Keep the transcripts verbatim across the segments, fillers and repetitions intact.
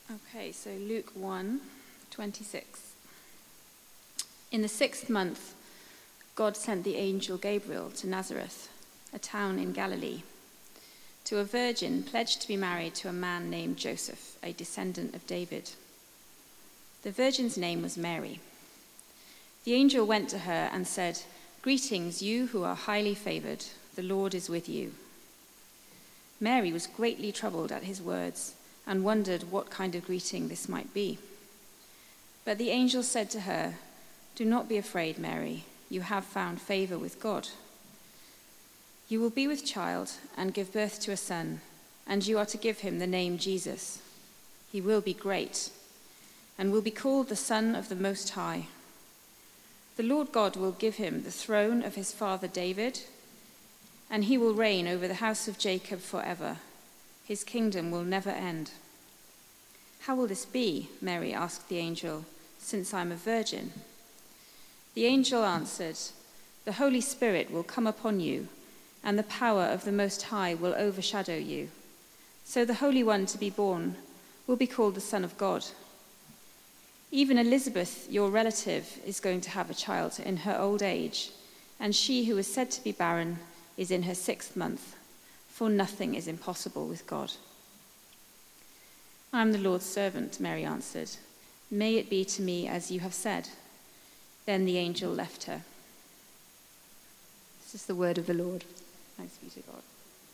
Okay, so Luke one, twenty-six. In the sixth month, God sent the angel Gabriel to Nazareth, a town in Galilee, to a virgin pledged to be married to a man named Joseph, a descendant of David. The virgin's name was Mary. The angel went to her and said, "Greetings, you who are highly favored, the Lord is with you." Mary was greatly troubled at his words and wondered what kind of greeting this might be. But the angel said to her, "Do not be afraid, Mary. You have found favor with God. You will be with child and give birth to a son, and you are to give him the name Jesus. He will be great and will be called the Son of the Most High. The Lord God will give him the throne of his father David, and he will reign over the house of Jacob forever. His kingdom will never end." "How will this be?" Mary asked the angel, "since I'm a virgin?" The angel answered, "The Holy Spirit will come upon you, and the power of the Most High will overshadow you. So the Holy One to be born will be called the Son of God. Even Elizabeth, your relative, is going to have a child in her old age, and she who is said to be barren is in her sixth month, for nothing is impossible with God." "I am the Lord's servant," Mary answered. "May it be to me as you have said." Then the angel left her. This is the word of the Lord. Thanks be to God.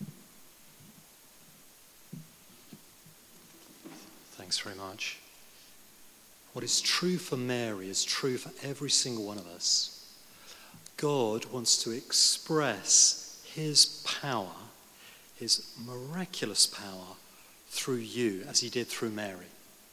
Thanks very much. What is true for Mary is true for every single one of us. God wants to express his power, his miraculous power, through you, as he did through Mary.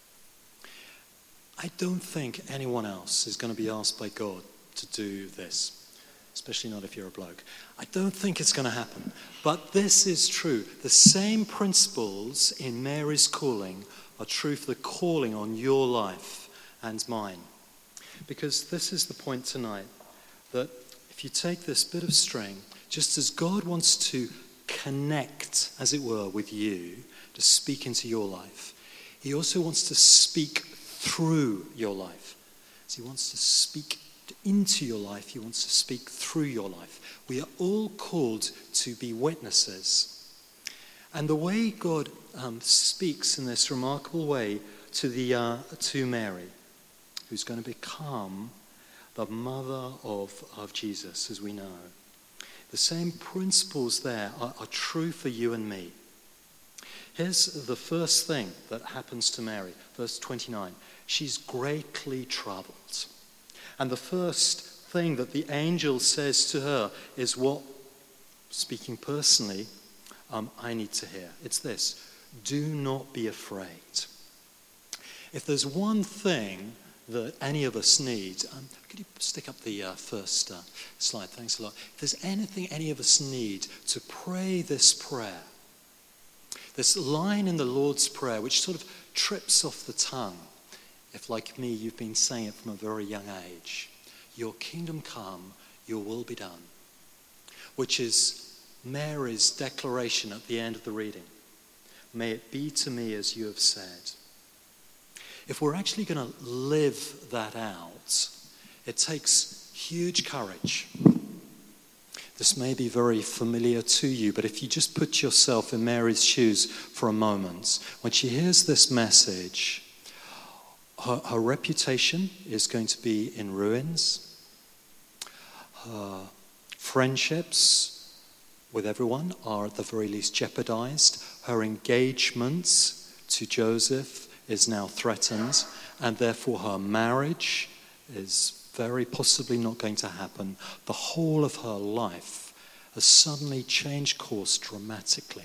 I don't think anyone else is going to be asked by God to do this, especially not if you're a bloke. I don't think it's going to happen. But this is true. The same principles in Mary's calling are true for the calling on your life and mine. Because this is the point tonight, that if you take this bit of string, just as God wants to connect, as it were, with you, to speak into your life, he also wants to speak through your life. As he wants to speak into your life, he wants to speak through your life. We are all called to be witnesses. And the way God um, speaks in this remarkable way to, the, uh, to Mary, who's going to become the mother of, of Jesus, as we know, the same principles there are, are true for you and me. Here's the first thing that happens to Mary, verse twenty-nine. She's greatly troubled. And the first thing that the angel says to her is what, speaking personally, um, I need to hear. It's this: do not be afraid. If there's one thing that any of us need, um, could you stick up the uh, first uh, slide? Thanks a lot. If there's anything any of us need to pray this prayer, this line in the Lord's Prayer, which sort of trips off the tongue, if like me, you've been saying it from a very young age, "Your kingdom come, your will be done," which is Mary's declaration at the end of the reading. May it be to me as you have said. If we're actually going to live that out, it takes huge courage. This may be very familiar to you, but if you just put yourself in Mary's shoes for a moment, when she hears this message, her, her reputation is going to be in ruins. Her friendships with everyone are at the very least jeopardized. Her engagements to Joseph is now threatened, and therefore her marriage is very possibly not going to happen. The whole of her life has suddenly changed course dramatically.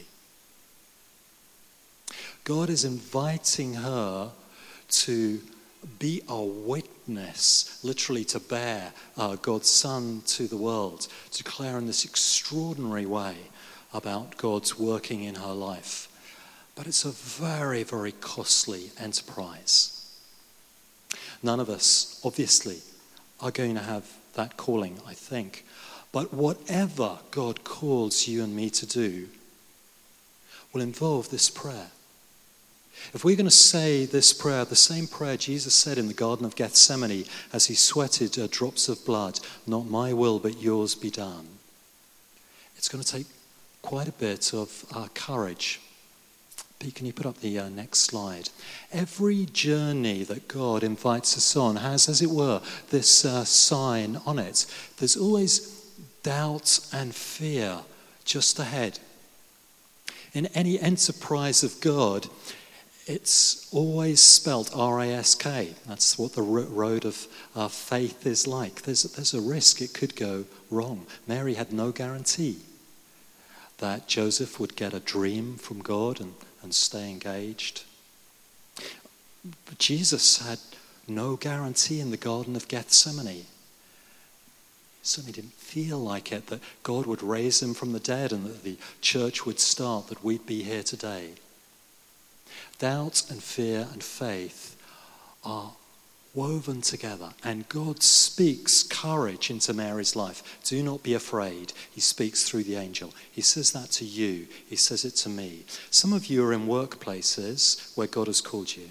God is inviting her to be a witness, literally to bear uh, God's Son to the world, to declare in this extraordinary way about God's working in her life. But it's a very, very costly enterprise. None of us, obviously, are going to have that calling, I think. But whatever God calls you and me to do will involve this prayer. If we're going to say this prayer, the same prayer Jesus said in the Garden of Gethsemane as he sweated uh, drops of blood, not my will but yours be done, it's going to take quite a bit of uh, courage. Pete, can you put up the uh, next slide? Every journey that God invites us on has, as it were, this uh, sign on it. There's always doubt and fear just ahead. In any enterprise of God, it's always spelt R A S K. That's what the road of uh, faith is like. There's, there's a risk it could go wrong. Mary had no guarantee that Joseph would get a dream from God and, and stay engaged. But Jesus had no guarantee in the Garden of Gethsemane. He certainly didn't feel like it, that God would raise him from the dead and that the church would start, that we'd be here today. Doubt and fear and faith are woven together, and God speaks courage into Mary's life. Do not be afraid. He speaks through the angel. He says that to you. He says it to me. Some of you are in workplaces where God has called you.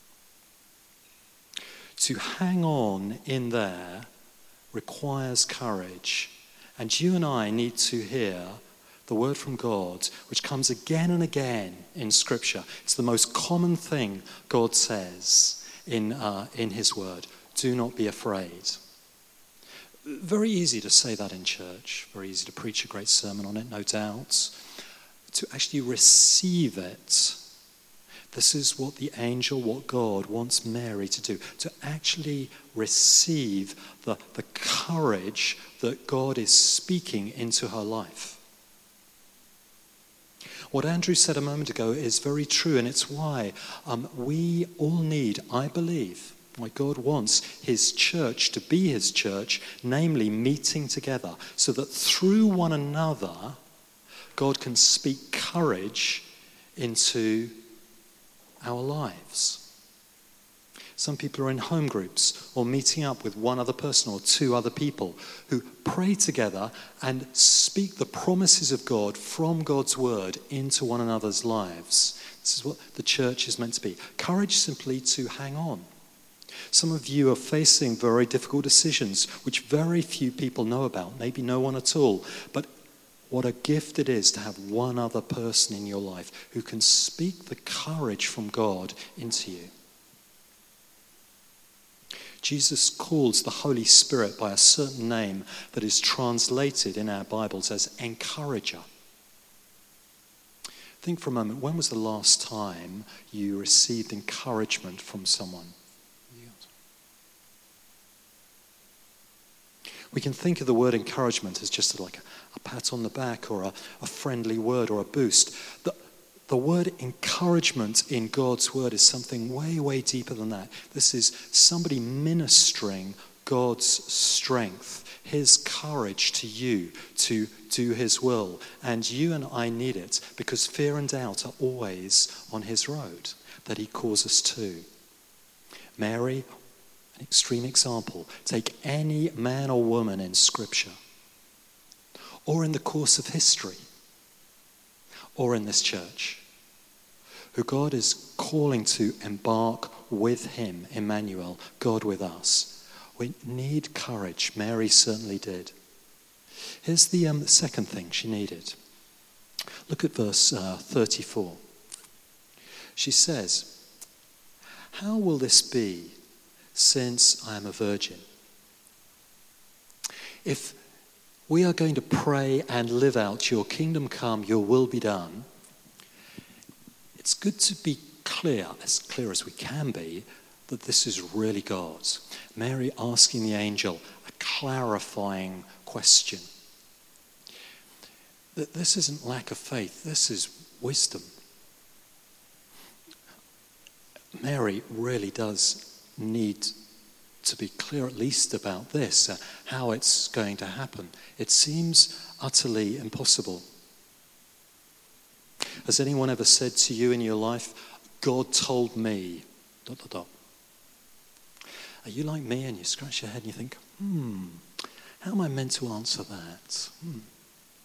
To hang on in there requires courage, and you and I need to hear the word from God, which comes again and again in Scripture. It's the most common thing God says in uh, in his word. Do not be afraid. Very easy to say that in church. Very easy to preach a great sermon on it, no doubt. To actually receive it, this is what the angel, what God wants Mary to do. To actually receive the, the courage that God is speaking into her life. What Andrew said a moment ago is very true, and it's why um, we all need, I believe, why God wants his church to be his church, namely meeting together, so that through one another, God can speak courage into our lives. Some people are in home groups or meeting up with one other person or two other people who pray together and speak the promises of God from God's word into one another's lives. This is what the church is meant to be. Courage simply to hang on. Some of you are facing very difficult decisions which very few people know about, maybe no one at all. But what a gift it is to have one other person in your life who can speak the courage from God into you. Jesus calls the Holy Spirit by a certain name that is translated in our Bibles as encourager. Think for a moment, when was the last time you received encouragement from someone? We can think of the word encouragement as just like a, a pat on the back or a, a friendly word or a boost. The, The word encouragement in God's word is something way, way deeper than that. This is somebody ministering God's strength, his courage to you to do his will. And you and I need it because fear and doubt are always on his road that he calls us to. Mary, an extreme example. Take any man or woman in Scripture or in the course of history, or in this church, who God is calling to embark with him, Emmanuel, God with us. We need courage. Mary certainly did. Here's the um, second thing she needed. Look at verse uh, thirty-four. She says, "How will this be, since I am a virgin?" If we are going to pray and live out your kingdom come, your will be done, it's good to be clear, as clear as we can be, that this is really God's. Mary asking the angel a clarifying question. That this isn't lack of faith, this is wisdom. Mary really does need to be clear at least about this, uh, how it's going to happen. It seems utterly impossible. Has anyone ever said to you in your life, God told me, dot, dot, dot? Are you like me and you scratch your head and you think, hmm, how am I meant to answer that? Hmm.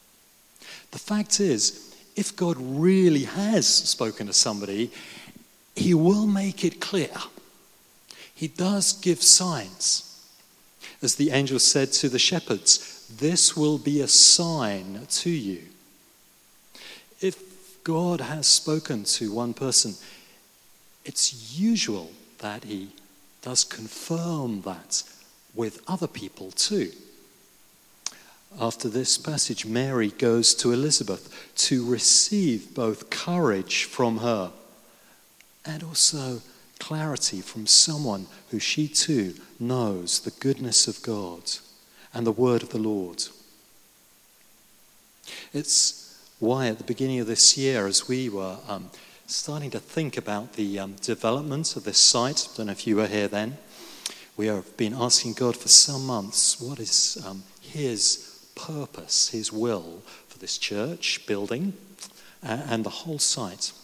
The fact is, if God really has spoken to somebody, he will make it clear. He does give signs. As the angel said to the shepherds, this will be a sign to you. If God has spoken to one person, it's usual that he does confirm that with other people too. After this passage, Mary goes to Elizabeth to receive both courage from her and also clarity from someone who she too knows the goodness of God and the word of the Lord. It's why at the beginning of this year, as we were um, starting to think about the um, development of this site, I don't know if you were here then, we have been asking God for some months, what is um, his purpose, his will for this church building uh, and the whole site.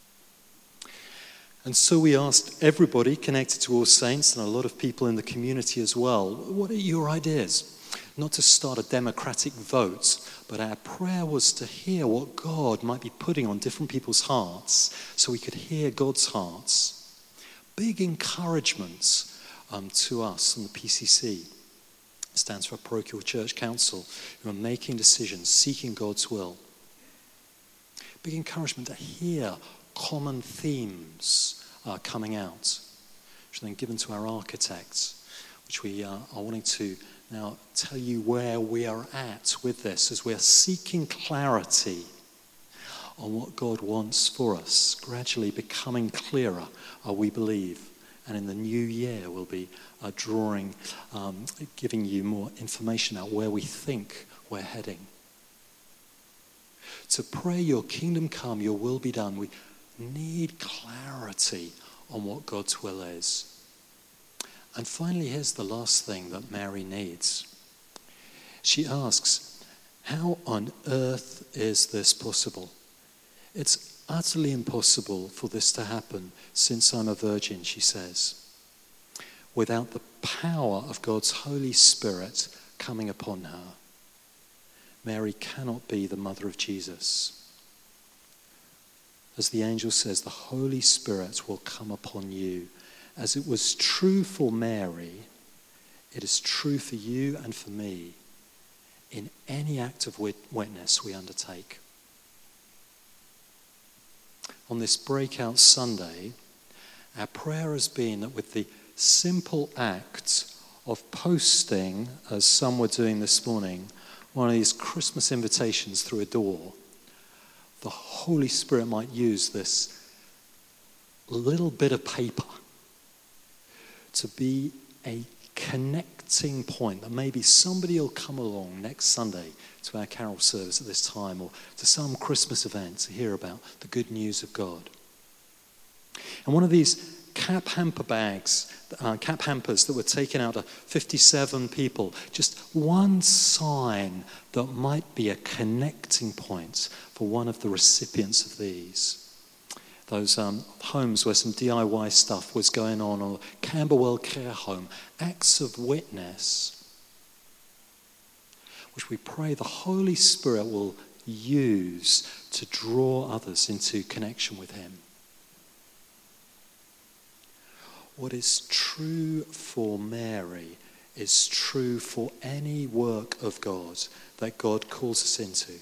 And so we asked everybody connected to All Saints and a lot of people in the community as well, what are your ideas? Not to start a democratic vote, but our prayer was to hear what God might be putting on different people's hearts so we could hear God's hearts. Big encouragement um, to us in the P C C. It stands for Parochial Church Council, who are making decisions, seeking God's will. Big encouragement to hear common themes uh, coming out, which are then given to our architects, which we uh, are wanting to now tell you where we are at with this as we are seeking clarity on what God wants for us, gradually becoming clearer, uh, we believe. And in the new year, we'll be uh, drawing, um, giving you more information about where we think we're heading. To pray your kingdom come, your will be done, we need clarity on what God's will is. And finally, here's the last thing that Mary needs. She asks, how on earth is this possible? It's utterly impossible for this to happen since I'm a virgin, she says, without the power of God's Holy Spirit coming upon her. Mary cannot be the mother of Jesus. As the angel says, the Holy Spirit will come upon you. As it was true for Mary, it is true for you and for me in any act of witness we undertake. On this breakout Sunday, our prayer has been that with the simple act of posting, as some were doing this morning, one of these Christmas invitations through a door, the Holy Spirit might use this little bit of paper to be a connecting point, that maybe somebody will come along next Sunday to our carol service at this time or to some Christmas event to hear about the good news of God. And one of these cap hamper bags, uh, cap hampers that were taken out of fifty-seven people, just one sign that might be a connecting point for one of the recipients of these. Those um, homes where some D I Y stuff was going on, or Camberwell Care Home, acts of witness, which we pray the Holy Spirit will use to draw others into connection with him. What is true for Mary is true for any work of God that God calls us into.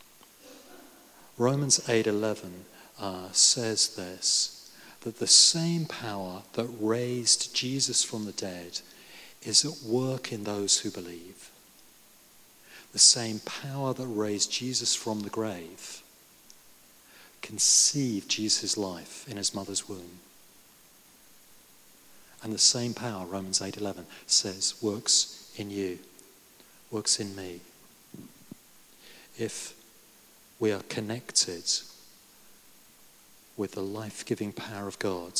Romans eight eleven uh, says this, that the same power that raised Jesus from the dead is at work in those who believe. The same power that raised Jesus from the grave conceived Jesus' life in his mother's womb. And the same power, Romans eight eleven, says, works in you, works in me. If we are connected with the life-giving power of God,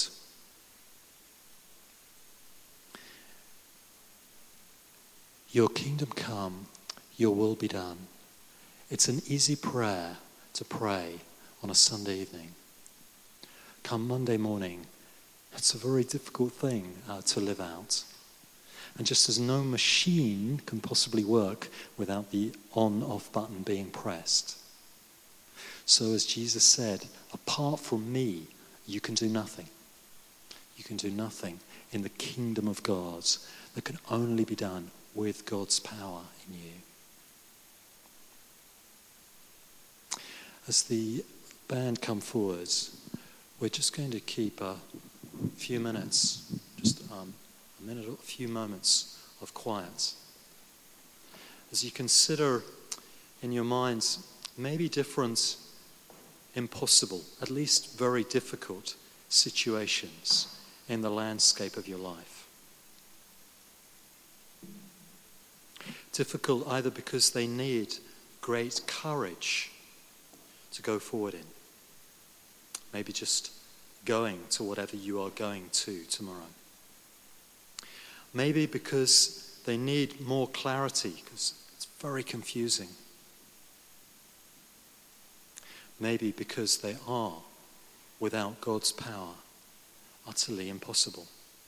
your kingdom come, your will be done. It's an easy prayer to pray on a Sunday evening. Come Monday morning, it's a very difficult thing uh, to live out. And just as no machine can possibly work without the on-off button being pressed, so as Jesus said, apart from me, you can do nothing. can do nothing in the kingdom of God that can only be done with God's power in you. As the band come forwards, we're just going to keep a few minutes, just um, a minute or a few moments of quiet. As you consider in your minds maybe different, impossible, at least very difficult situations in the landscape of your life. Difficult either because they need great courage to go forward in. Maybe just going to whatever you are going to tomorrow. Maybe because they need more clarity because it's very confusing. Maybe because they are, without God's power, utterly impossible.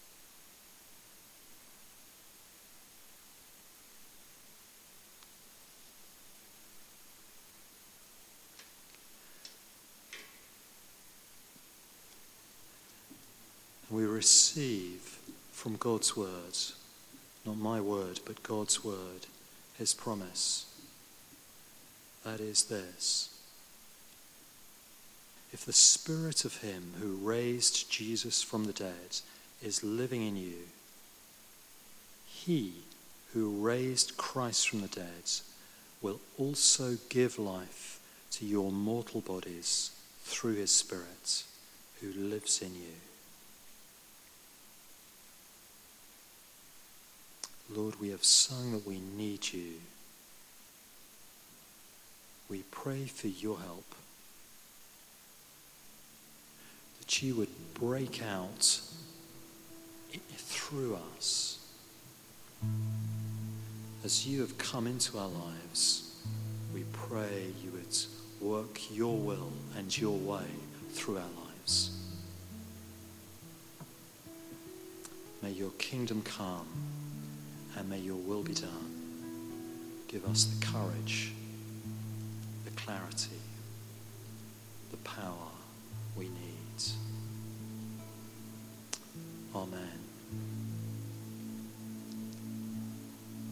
We receive from God's word, not my word, but God's word, his promise. That is this: if the spirit of him who raised Jesus from the dead is living in you, he who raised Christ from the dead will also give life to your mortal bodies through his Spirit who lives in you. Lord, we have sung that we need you. We pray for your help, that you would break out through us. As you have come into our lives, we pray you would work your will and your way through our lives. May your kingdom come and may your will be done. Give us the courage, the clarity, the power we need. Amen.